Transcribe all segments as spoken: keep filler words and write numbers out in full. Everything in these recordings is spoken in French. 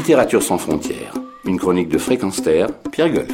Littérature sans frontières. Une chronique de Fréquence Terre, Pierre Golf.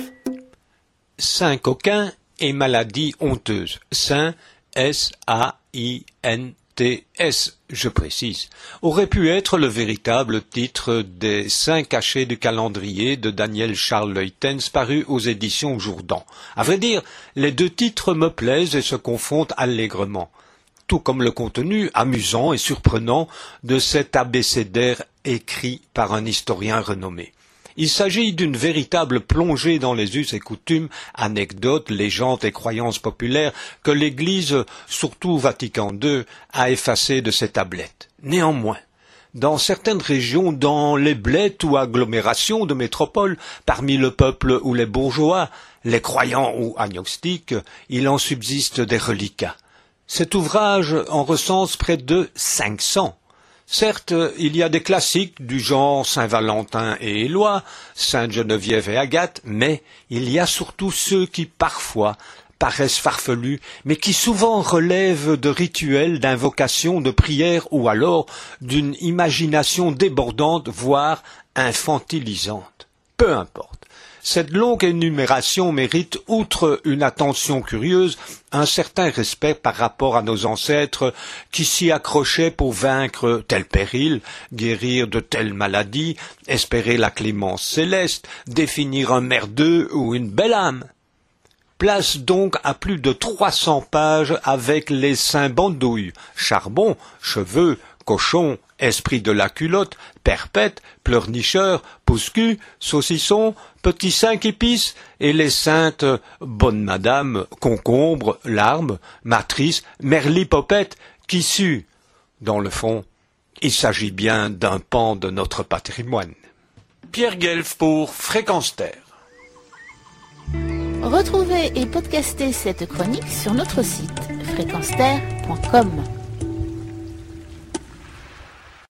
Saint Coquin et maladie honteuse. Saint, S A I N T S, je précise, aurait pu être le véritable titre des Saints cachés du calendrier de Daniel Charles Leuytens paru aux éditions Jourdan. À vrai dire, les deux titres me plaisent et se confondent allègrement, tout comme le contenu amusant et surprenant de cet abécédaire écrit par un historien renommé. Il s'agit d'une véritable plongée dans les us et coutumes, anecdotes, légendes et croyances populaires que l'Église, surtout Vatican deux, a effacées de ses tablettes. Néanmoins, dans certaines régions, dans les bleds ou agglomérations de métropoles, parmi le peuple ou les bourgeois, les croyants ou agnostiques, il en subsiste des reliquats. Cet ouvrage en recense près de cinq cents. Certes, il y a des classiques du genre Saint-Valentin et Éloi, Sainte-Geneviève et Agathe, mais il y a surtout ceux qui, parfois, paraissent farfelus, mais qui souvent relèvent de rituels, d'invocations, de prières ou alors d'une imagination débordante, voire infantilisante. Peu importe. Cette longue énumération mérite, outre une attention curieuse, un certain respect par rapport à nos ancêtres qui s'y accrochaient pour vaincre tel péril, guérir de telle maladie, espérer la clémence céleste, définir un merdeux ou une belle âme. Place donc à plus de trois cents pages avec les saints bandouilles, charbon, cheveux, cochon, esprit de la culotte, perpète, pleurnicheur, pousse-cul, saucisson, petit saint qui pisse, et les saintes bonne madame, concombre, larme, matrice, merlipopette, qui sue. Dans le fond, il s'agit bien d'un pan de notre patrimoine. Pierre Guelf pour Fréquence Terre. Retrouvez et podcastez cette chronique sur notre site fréquence terre point com.